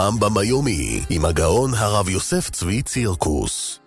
הרמב"ם היומי עם הגאון הרב יוסף צבי צירקוס.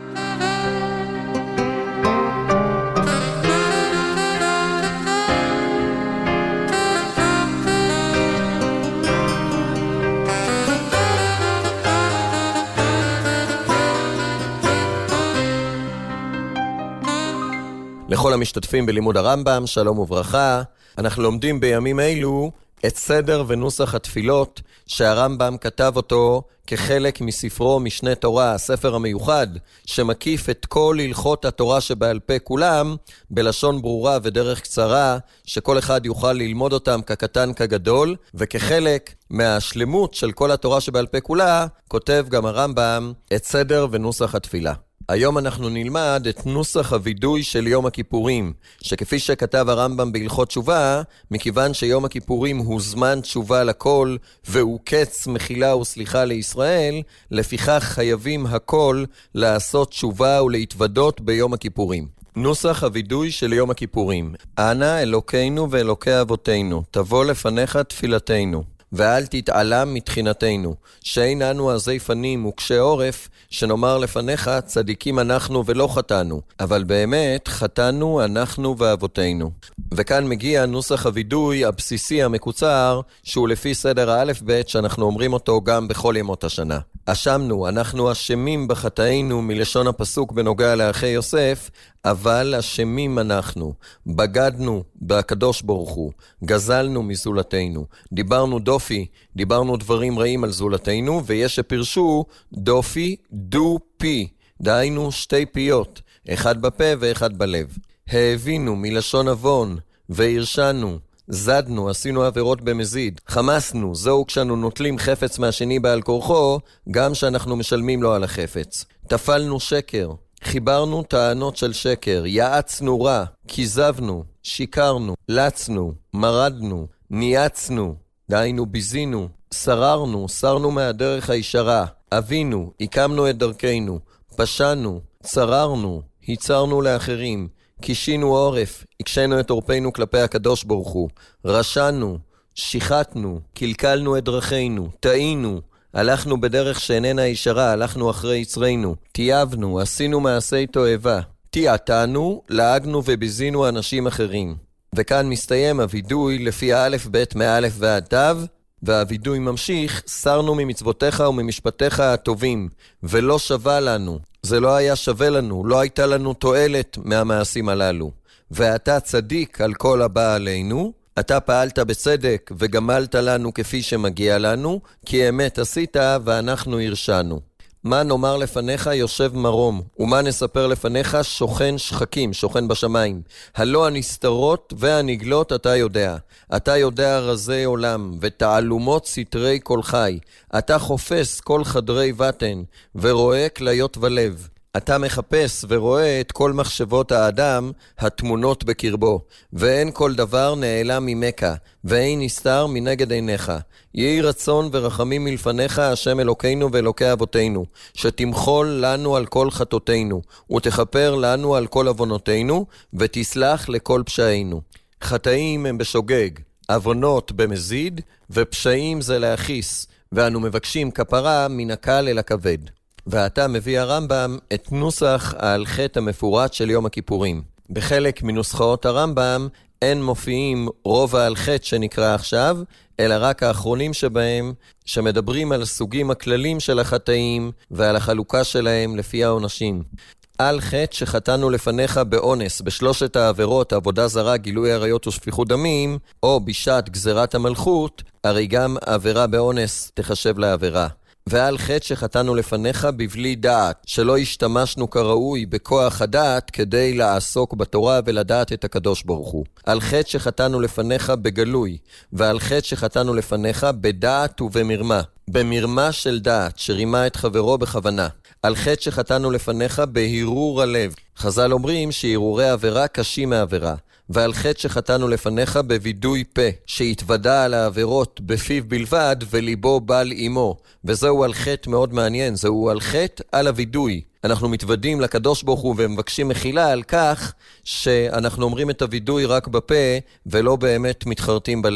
לכל המשתתפים בלימוד הרמב"ם, שלום וברכה. אנחנו לומדים בימים אלו את סדר ונוסח התפילות שהרמב"ם כתב אותו כחלק מספרו משנה תורה, הספר המיוחד שמקיף את כל הלכות התורה שבעל פה כולם בלשון ברורה ודרך קצרה, שכל אחד יוכל ללמוד אותם כקטן כגדול, וכחלק מהשלמות של כל התורה שבעל פה כולה כותב גם הרמב"ם את סדר ונוסח התפילה. היום אנחנו נלמד את נוסח הוידוי של יום הכיפורים, שכפי שכתב הרמב"ם בהלכות תשובה, מכיוון שיום הכיפורים הוא זמן תשובה לכל, והוא קץ מחילה וסליחה לישראל, לפיכך חייבים הכל לעשות תשובה ולהתוודות ביום הכיפורים. נוסח הוידוי של יום הכיפורים: אנא אלוקינו ואלוקי אבותינו, תבוא לפניך תפילתנו, ואל תתעלם מתחינתנו, שאין אנו עזי פנים וקשי עורף, שנאמר לפניך צדיקים אנחנו ולא חטאנו, אבל באמת חטאנו אנחנו ואבותינו. וכאן מגיע נוסח הוידוי הבסיסי המקוצר, שהוא לפי סדר האלף בית שאנחנו אומרים אותו גם בכל ימות השנה. אשמנו, אנחנו אשמים בחטאינו מלשון הפסוק בנוגע לאחי יוסף, אבל אשמים אנחנו, בגדנו בקדוש ברוך הוא, גזלנו מזולתנו, דיברנו דופי, דיברנו דברים רעים על זולתנו, ויש שפרשו דופי דו פי, דהיינו שתי פיות, אחד בפה ואחד בלב. האבינו מלשון אבון, והרשנו, זדנו, עשינו עבירות במזיד, חמסנו, זהו כשאנו נוטלים חפץ מהשני בעל כורחו, גם שאנחנו משלמים לו על החפץ. תפלנו שקר, חיברנו טענות של שקר, יעצנו רע, כיזבנו, שיקרנו, לצנו, מרדנו, נייצנו, דהיינו ביזינו, שררנו, סרנו מהדרך הישרה, אבינו, הקמנו את דרכנו, פשענו, צררנו, היצרנו לאחרים, קישינו עורף, הקשנו את עורפנו כלפי הקדוש ברוך הוא, רשענו, שיחתנו, קלקלנו את דרכינו, טעינו, הלכנו בדרך שאיננה ישרה, הלכנו אחרי יצרנו, תייבנו, עשינו מעשי תועבה, תיעתנו, לעגנו וביזינו אנשים אחרים. וכאן מסתיים הוידוי לפי האלף בית מאלף ועד תו, והוידוי ממשיך: סרנו ממצוותיך וממשפטיך הטובים, ולא שווה לנו, זה לא היה שווה לנו, לא הייתה לנו תועלת מהמעשים הללו. ואתה צדיק על כל הבא עלינו, אתה פעלת בצדק וגמלת לנו כפי שמגיע לנו, כי אמת עשית ואנחנו הרשענו. מה נאמר לפניך יושב מרום, ומה נספר לפניך שוכן שחקים, שוכן בשמיים. הלא הנסתרות והנגלות אתה יודע. אתה יודע רזי עולם, ותעלומות סתרי כל חי. אתה חופש כל חדרי בטן, ורואה כליות ולב. אתה מחפש ורואה את כל מחשבות האדם התמונות בקרבו, ואין כל דבר נעלם ממך, ואין נסתר מנגד עיניך. יהי רצון ורחמים מלפניך השם אלוקינו ואלוקי אבותינו, שתמחול לנו על כל חטאותינו, ותכפר לנו על כל עוונותינו, ותסלח לכל פשעינו. חטאים הם בשוגג, עוונות במזיד, ופשעים זה להכיס, ואנו מבקשים כפרה מן הקל אל הכבד. ועתה מביא הרמב"ם את נוסח ההלכות המפורט של יום הכיפורים. בחלק מנוסחאות הרמב"ם אין מופיעים רוב ההלכות שנקרא עכשיו, אלא רק האחרונים שבהם, שמדברים על הסוגים הכללים של החטאים ועל החלוקה שלהם לפי העונשים. על חטא שחטאנו לפניך באונס, בשלושת העבירות, עבודה זרה, גילוי עריות ושפיכות דמים, או בשעת גזירת המלכות, הרי גם עבירה באונס תחשב לעבירה. ועל חטא שחטאנו לפניך בבלי דעת, שלא השתמשנו כראוי בכוח הדעת כדי לעסוק בתורה ולדעת את הקדוש ברוך הוא. על חטא שחטאנו לפניך בגלוי, ועל חטא שחטאנו לפניך בדעת ובמרמה, במרמה של דעת שרימה את חברו בכוונה. על חטא שחטאנו לפניך בהירור הלב. חז"ל אומרים שהירורי עבירה קשים מעבירה. ועל חטא שחטאנו לפניך בוידוי פה, שהתוודע על העבירות בפיו בלבד וליבו בל עמו. וזהו על חטא מאוד מעניין, זהו על חטא על הוידוי. אנחנו מתוודים לקדוש ברוך הוא ומבקשים מחילה על כך שאנחנו אומרים את הוידוי רק בפה ולא באמת מתחרטים בלב.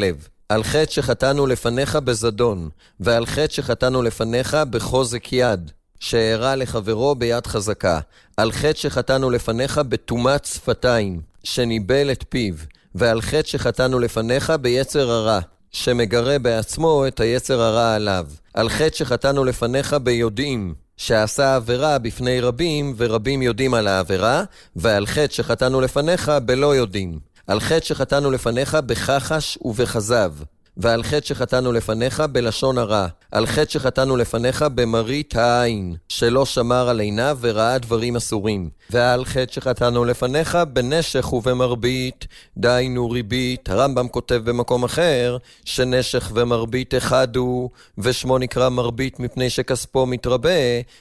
על חטא שחטאנו לפניך בזדון, ועל חטא שחטאנו לפניך בחוזק יד, שהראה לחברו ביד חזקה, על חטא שחטאנו לפניך בתומת שפתיים, שניבל את פיו, ועל חטא שחטאנו לפניך ביצר הרע, שמגרה בעצמו את היצר הרע עליו, על חטא שחטאנו לפניך ביודעים, שעשה עבירה בפני רבים, ורבים יודעים על העבירה, ועל חטא שחטאנו לפניך בלא יודעים, על חטא שחטאנו לפניך בחחש ובחזב, ועל חטא שחטאנו לפניך בלשון הרע, על חטא שחטאנו לפניך במרית העין, שלא שמר על עיניו וראה דברים אסורים, ועל חטא שחטאנו לפניך בנשך ובמרבית, דיינו ריבית. הרמב"ם כותב במקום אחר, שנשך ומרבית אחד הוא, ושמו נקרא מרבית מפני שכספו מתרבה,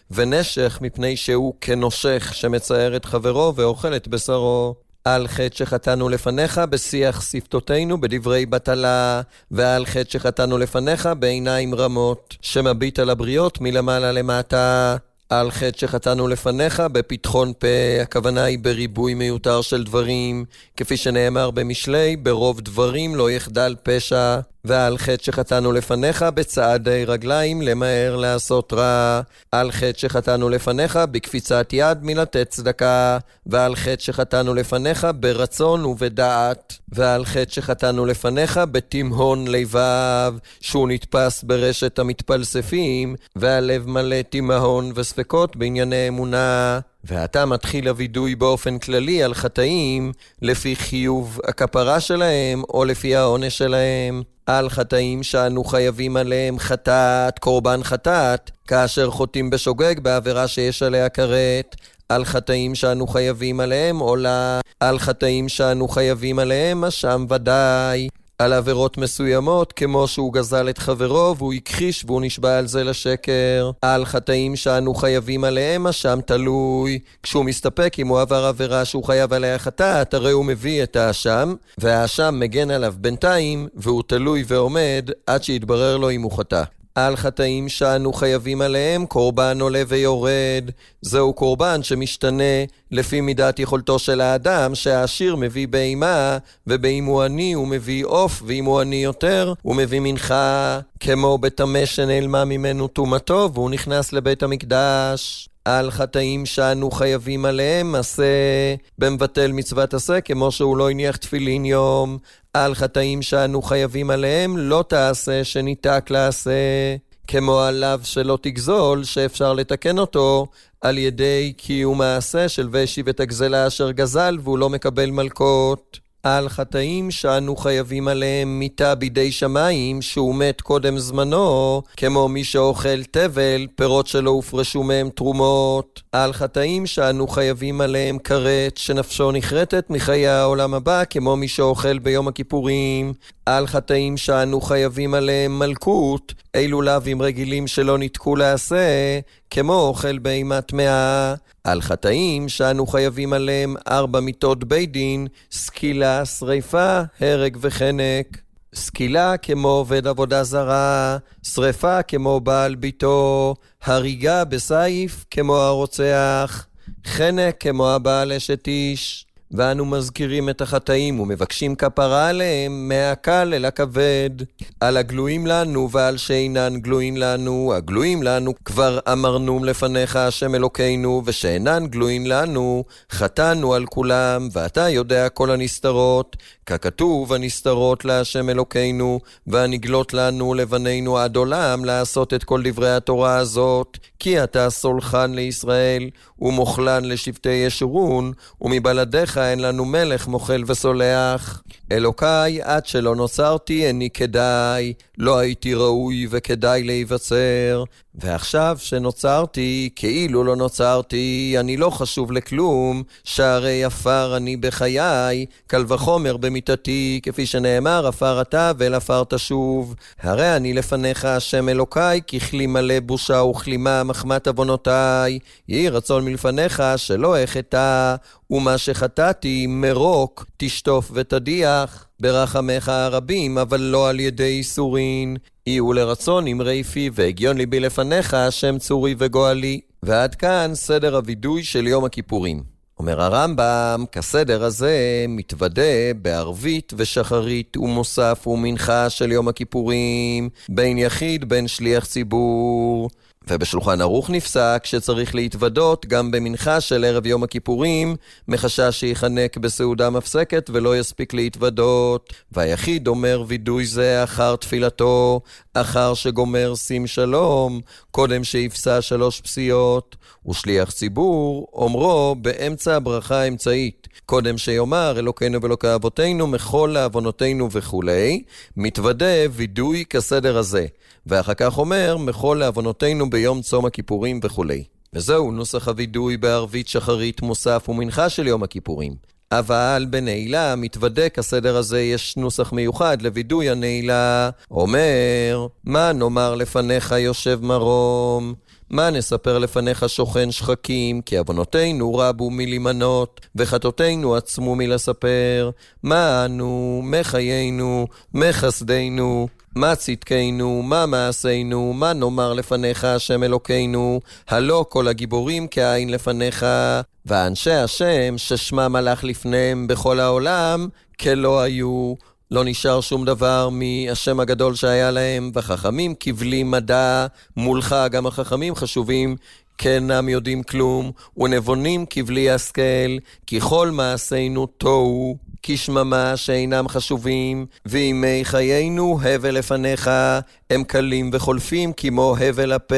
ונשך מפני שהוא כנושך שמצער את חברו ואוכל את בשרו. על חטא שחטאנו לפניך בשיח שפתותינו בדברי בטלה, ועל חטא שחטאנו לפניך בעיניים רמות, שמביט על הבריות מלמעלה למטה. על חטא שחטאנו לפניך בפתחון פה, הכוונה היא בריבוי מיותר של דברים, כפי שנאמר במשלי, ברוב דברים לא יחדל פשע. ועל חטא שחטאנו לפניך בצעדי רגליים למהר לעשות רע, על חטא שחטאנו לפניך בקפיצת יד מלתת צדקה, ועל חטא שחטאנו לפניך ברצון ובדעת, ועל חטא שחטאנו לפניך בתמהון לבב, שהוא נתפס ברשת המתפלספים, והלב מלא תמהון וספקות בענייני אמונה. ואתה מתחיל הוידוי באופן כללי על חטאים לפי חיוב הכפרה שלהם או לפי העונש שלהם. על חטאים שאנו חייבים עליהם חטאת, קורבן חטאת, כאשר חוטאים בשוגג בעבירה שיש עליה כרת. על חטאים שאנו חייבים עליהם עולה, על חטאים שאנו חייבים עליהם אשם ודאי. על עבירות מסוימות, כמו שהוא גזל את חברו והוא הכחיש והוא נשבע על זה לשקר. על חטאים שאנו חייבים עליהם אשם תלוי, כשהוא מסתפק אם הוא עבר עבירה שהוא חייב עליה חטאת, הרי הוא מביא את האשם, והאשם מגן עליו בינתיים, והוא תלוי ועומד עד שיתברר לו אם הוא חטא. על חטאים שאנו חייבים עליהם קורבן עולה ויורד, זהו קורבן שמשתנה לפי מידת יכולתו של האדם, שהעשיר מביא בהמה, ובאם הוא עני הוא מביא עוף, ואם הוא עני יותר הוא מביא מנחה, כמו בטמא שנעלמה ממנו טומאתו והוא נכנס לבית המקדש. על חטאים שאנו חייבים עליהם עשה, במבטל מצוות עשה, כמו שהוא לא הניח תפילין יום. על חטאים שאנו חייבים עליהם לא תעשה שניתק לעשה, כמו עליו שלא תגזול, שאפשר לתקן אותו על ידי קיום מעשה של וישיב את הגזלה אשר גזל והוא לא מקבל מלכות. על חטאים שאנו חייבים עליהם מיתה בידי שמיים, שהוא מת קודם זמנו, כמו מי שאוכל תבל, פירות שלא הופרשו מהם תרומות. על חטאים שאנו חייבים עליהם כרת, שנפשו נחרטת מחיי העולם הבא, כמו מי שאוכל ביום הכיפורים. על חטאים שאנו חייבים עליהם מלכות, אילו לאווים רגילים שלא נתקו לעשה, כמו אוכל בהמה טמאה. על חטאים שאנו חייבים עליהם 4 מיתות בית דין, סקילה, שריפה, הרג וחנק. סקילה כמו עובד עבודה זרה, שריפה כמו בעל ביתו, הריגה בסייף כמו הרוצח, חנק כמו הבעל אשת איש. ואנו מזכירים את החטאים ומבקשים כפרה עליהם מהקל אל הכבד. על הגלויים לנו ועל שאינן גלויים לנו, הגלויים לנו כבר אמרנו לפניך השם אלוקינו, ושאינן גלויים לנו חטאנו על כולם, ואתה יודע כל הנסתרות, ככתוב הנסתרות להשם אלוקינו, והנגלות לנו לבנינו עד עולם לעשות את כל דברי התורה הזאת, כי אתה סולחן לישראל ומוכלן לשבטי ישורון, ומבלעדיך אין לנו מלך מוכל וסולח. אלוקיי, עד שלא נוצרתי איני כדאי, לא הייתי ראוי וכדאי להיווצר, ועכשיו שנוצרתי כאילו לא נוצרתי, אני לא חשוב לכלום, שהרי עפר אני בחיי, קל וחומר במיתתי, כפי שנאמר עפר אתה ואל עפר תשוב. הרי אני לפניך השם אלוקיי, ככלי מלא בושה וכלימה מחמת עוונותיי, יהי רצון מלפניך שלא אחטא, ומה שחטאתי מרוק תשטוף ותדיח, ברחמך הרבים אבל לא על ידי איסורין. יהיו לרצון אמרי פי והגיון ליבי לפניך השם צורי וגואלי. ועד כאן סדר הוידוי של יום הכיפורים. אומר הרמב"ם, כסדר הזה מתוודה בערבית ושחרית ומוסף ומנחה של יום הכיפורים, בין יחיד בין שליח ציבור. ובשולחן ערוך נפסק שצריך להתוודות גם במנחה של ערב יום הכיפורים, מחשש שיחנק בסעודה מפסקת ולא יספיק להתוודות. והיחיד אומר וידוי זה אחר תפילתו, אחר שגומר שים שלום, קודם שיפסע 3 פסיעות. ושליח ציבור אומרו באמצע הברכה האמצעית, קודם שיאמר אלוקינו ואלוקי אבותינו מכל לעוונותינו וכו', מתוודה וידוי כסדר הזה, ואחר כך אומר מכל לעוונותינו ביום צום הכיפורים וכו'. וזהו נוסח הוידוי בערבית שחרית מוסף ומנחה של יום הכיפורים. אבל בנעילה מתוודה כסדר הזה יש נוסח מיוחד לוידוי הנעילה, אומר מה נאמר לפניך יושב מרום, מה נספר לפניך שוכן שחקים, כי עוונותינו רבו מלמנות, וחטאותינו עצמו מלספר. מה אנו, מה חיינו, מה חסדנו, מה צדקנו, מה מעשינו, מה נאמר לפניך השם אלוקינו, הלא כל הגיבורים כעין לפניך, ואנשי השם ששמם הלך לפניהם בכל העולם, כלא היו. לא נשאר שום דבר מהשם הגדול שהיה להם, וחכמים כבלי מדע, מולך גם החכמים חשובים, כן הם יודעים כלום, ונבונים כבלי השכל, כי כל מעשינו תוהו, כשממה שאינם חשובים, וימי חיינו הבל לפניך, הם קלים וחולפים כמו הבל הפה.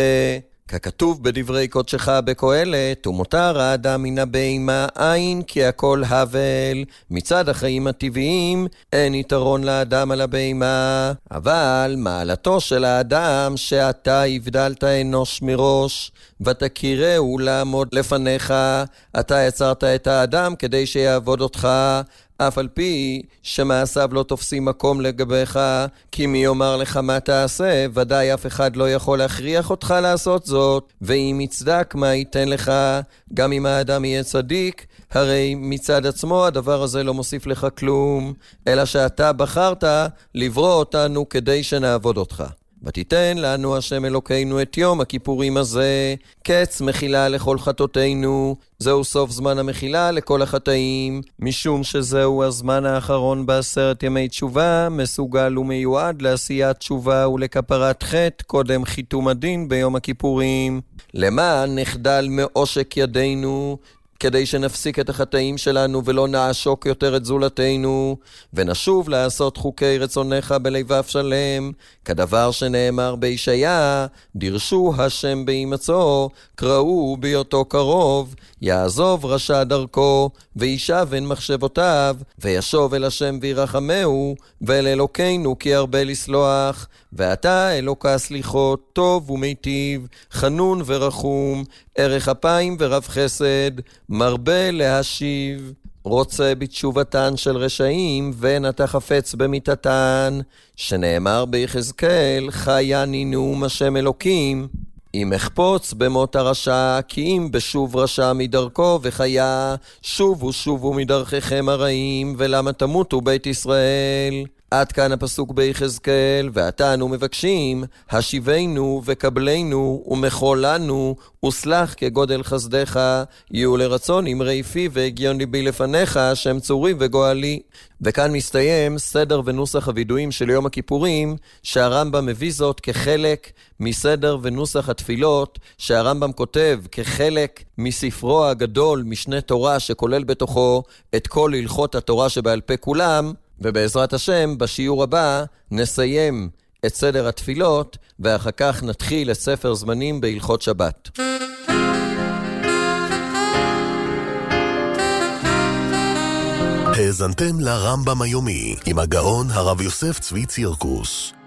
ככתוב בדברי קודשך בקהלת, ומותר האדם מן הבהמה אין, כי הכל הבל. מצד החיים הטבעיים אין יתרון לאדם על הבהמה, אבל מעלתו של האדם שאתה הבדלת אנוש מראש, ותכירהו לעמוד לפניך. אתה יצרת את האדם כדי שיעבוד אותך, אף על פי שמעשיו לא תופסים מקום לגביך, כי מי יאמר לך מה תעשה, ודאי אף אחד לא יכול להכריח אותך לעשות זאת. ואם יצדק מה ייתן לך, גם אם האדם יהיה צדיק, הרי מצד עצמו הדבר הזה לא מוסיף לך כלום, אלא שאתה בחרת לברוא אותנו כדי שנעבוד אותך. ותיתן לנו השם אלוקינו את יום הכיפורים הזה, קץ מחילה לכל חטאותינו. זהו סוף זמן המחילה לכל החטאים, משום שזהו הזמן האחרון ב10 ימי תשובה, מסוגל ומיועד לעשיית תשובה ולכפרת חטא קודם חיתום הדין ביום הכיפורים. למען נחדל מעושק ידינו, כדי שנפסיק את החטאים שלנו ולא נעשוק יותר את זולתנו, ונשוב לעשות חוקי רצונך בלבב שלם, כדבר שנאמר בישעיה, דרשו השם בהימצאו, קראו בהיותו קרוב, יעזוב רשע דרכו, וישבן מחשבותיו, וישוב אל השם וירחמהו, ואל אלוקינו כי הרבה לסלוח. ואתה אלוקה סליחות, טוב ומיטיב, חנון ורחום, ערך אפיים ורב חסד, מרבה להשיב. רוצה בתשובתן של רשעים, ואתה חפץ במיתתן, שנאמר ביחזקאל, חייני נאום השם אלוקים. אם אחפוץ במות הרשע, כי אם בשוב רשע מדרכו וחיה, שובו מדרככם הרעים, ולמה תמותו בית ישראל. עד כאן הפסוק ביחזקאל, ועתה אנו מבקשים, השיבנו וקבלנו ומחולנו, וסלח כגודל חסדך, יהיו לרצון אמרי פי והגיון ליבי לפניך, שם צורי וגואלי. וכאן מסתיים סדר ונוסח הוידויים של יום הכיפורים, שהרמב"ם מביא זאת כחלק מסדר ונוסח התפילות, שהרמב"ם כותב כחלק מספרו הגדול, משנה תורה, שכולל בתוכו את כל הלכות התורה שבעל פה כולם. ובעזרת השם, בשיעור הבא נסיים את סדר התפילות, ואחר כך נתחיל את ספר זמנים בהלכות שבת. האזנתם לרמב"ם היומי עם הגאון הרב יוסף צבי צירקוס.